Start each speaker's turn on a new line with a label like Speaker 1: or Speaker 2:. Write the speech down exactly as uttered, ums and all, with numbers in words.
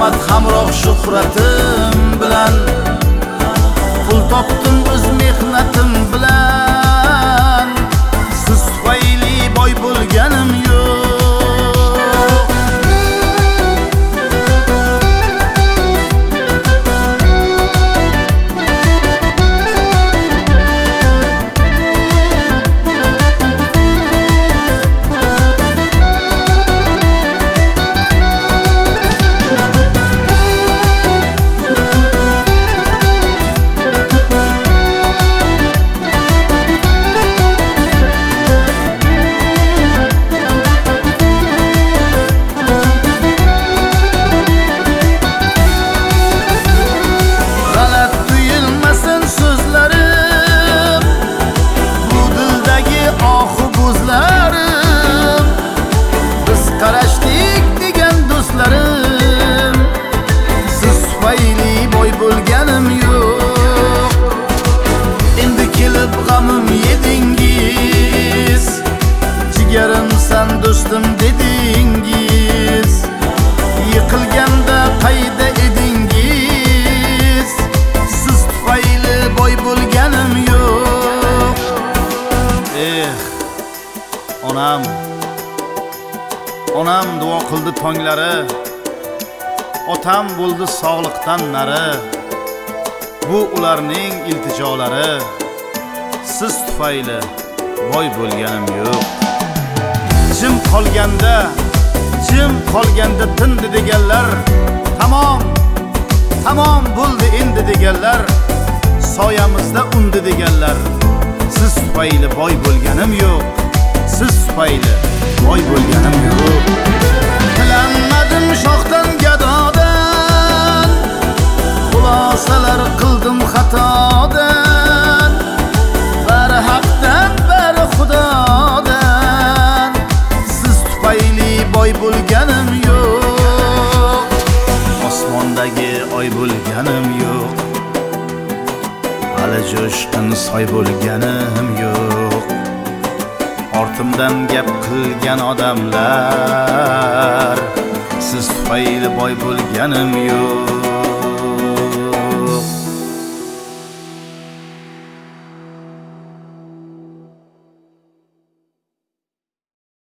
Speaker 1: omad hamroh shuhratim bilan, pul topdim o'z mehnatim bilan, siz tufayli boy bo'lganim yo'q. Qarashdik degan do'stlarim, siz tufayli boy bo'lganim yo'q. Endi kelib g'amim yedingiz, jigarimsan do'stim dedingiz. Yiqilganda qayda edingiz, siz tufayli boy bo'lganim yo'q. Eh, onam Onam duo qildi tonglari, otam bo'ldi sog'liqdan nari. Bu ularning iltijolari, siz tufayli boy bo'lganim yo'q. Jim qolganda, jim qolganda tindi deganlar, tamom, tamom bo'ldi endi deganlar, soyamizda undi deganlar, siz tufayli boy bo'lganim yo'q. Siz tufayli boy bo'lganim yo'q. Tilanmadim shoxdan gadodan, xulosalar qildim xatodan, bari haqdan bari xudodan, siz tufayli boy bo'lganim yo'q. Osmondagi oy bo'lganim yo'q, hali jo'shqin soy bo'lganim yo'q. Ortimdan gap qilgan odamlar, siz tufayli boy bo'lganim yo'q.